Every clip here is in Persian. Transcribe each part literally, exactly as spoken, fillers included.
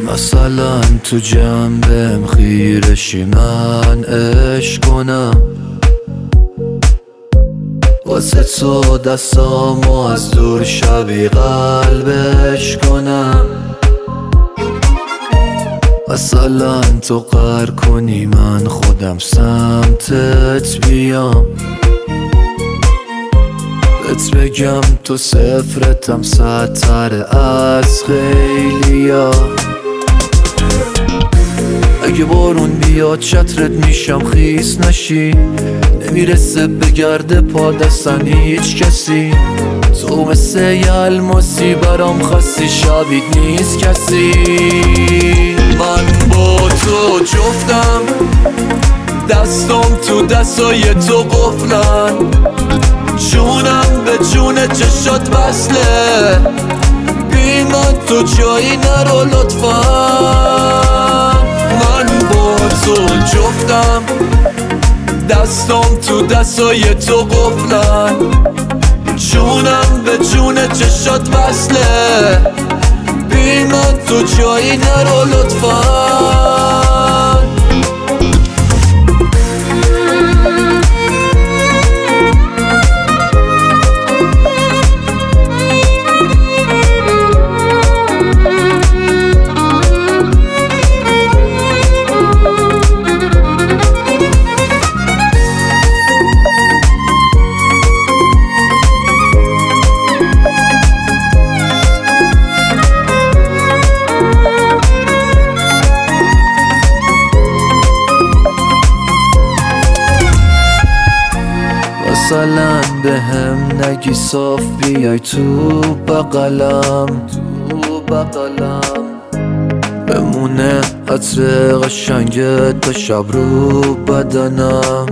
مثلا تو جنبم خیرشی من عشق کنم، واسه تو دستامو از دور شبی قلبش کنم. مثلا تو قهر کنی من خودم سمتت بیام، بهت بگم تو صفرتم صدتر از خیلیا. اگه بارون بیاد چترت میشم خیس نشی، نمیرسه بگرده پا دستن هیچ کسی. تو مثل یه الماسی برام خاصی، شبیه نیست کسی. من با تو جفتم، دستم تو دستای تو قفلن، جونم به جون چشات وصله. بی من تو جایی نرو لطفا. من با تو جفتم، دستم تو دستای تو قفلن، جونم به جون چشات وصله. بی من تو جایی نرو لطفا. مثلا به هم نگی صاف بیای تو بغلم، تو بغلم بمونه عطر قشنگت تا شب رو بدنم.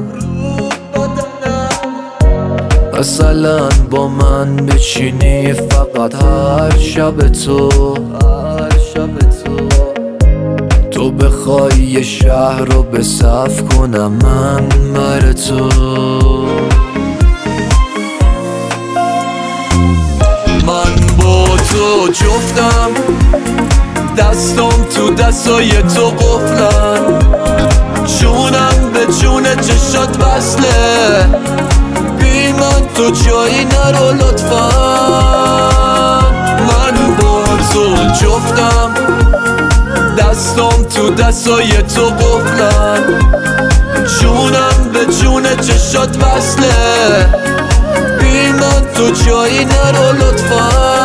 مثلا با من بچینی فقط هر شب تو، هر شب تو تو بخوای یه شهر رو به صف کنم من مر تو. من با تو جفتم، دستم تو دستای تو قفلن، جونم به جون چشات وصله. بی من تو جایی نرو لطفا. من با تو جفتم، دستم تو دستای تو قفلن، جونم به جون چشات وصله. بی من تو جایی نرو لطفا.